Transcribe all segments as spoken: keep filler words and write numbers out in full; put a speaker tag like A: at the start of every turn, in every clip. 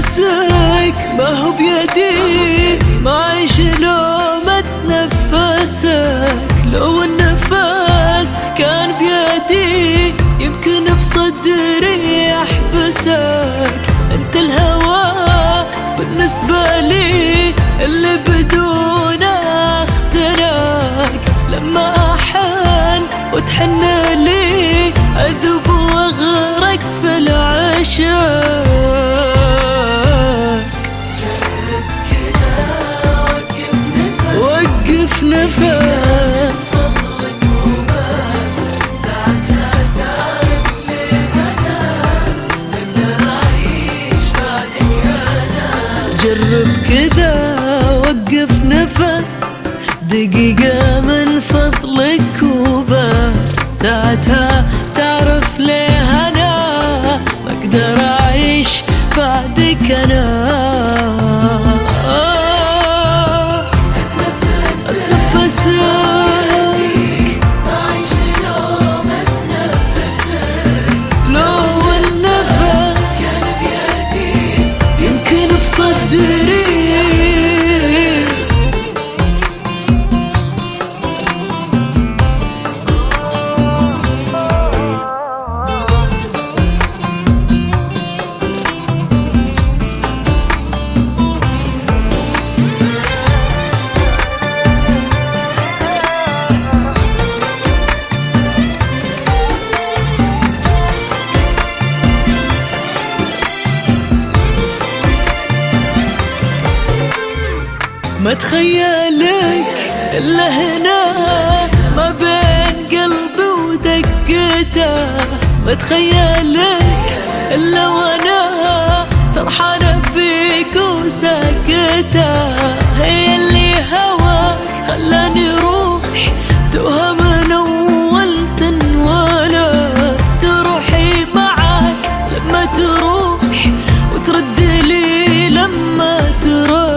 A: نفسك ما هو بيدي، ما عيش لو ما اتنفسك. لو النفس كان بيدي يمكن بصدري يحبسك. انت الهوى بالنسبة لي اللي بدون اختراق. لما احن وتحن لي اذوب واغرق في العشاق. وقف نفس
B: ساعتها تعرف ليه أنا أقدر أعيش بعدك أنا.
A: جرب كذا وقف نفس دقيقة من فضلك وبس. ساعتها تعرف ليه أنا ما أقدر أعيش بعدك أنا. ما تخيلك إلا هنا ما بين قلبي ودقته. ما تخيلك إلا وانا سرحانة فيك وساكتة. هي اللي هواك خلاني روح توها من أول تنولد. تروحي معك لما تروح وترد لي لما تروح.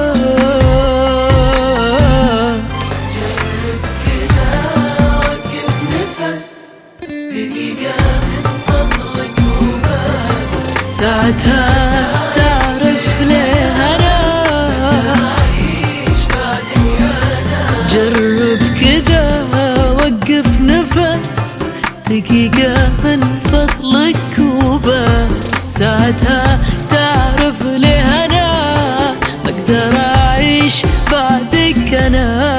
A: ساعتها تعرف ليه أنا أعيش بعدك أنا. جرب كذا وقف نفس دقيقة من فضلك وبس. ساعتها تعرف ليه أنا ما أقدر أعيش بعدك أنا.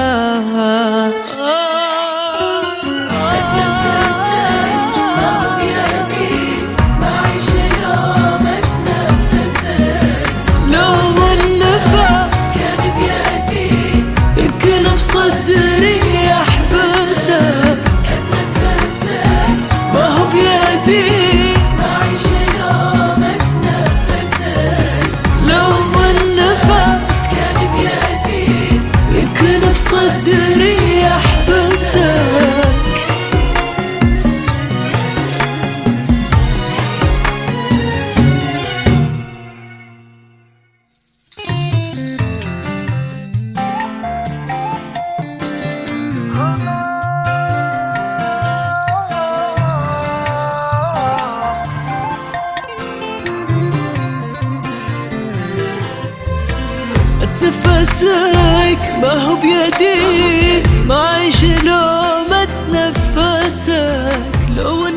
A: صدري يحبسك اتنفسك ما هو بيدي،
B: ما عيش يوم اتنفسك.
A: لو النفس
B: كان بيدي
A: يمكن بصدري يحبسك. نفسك ما هو بيدي، ما عيش لو ما اتنفسك. لو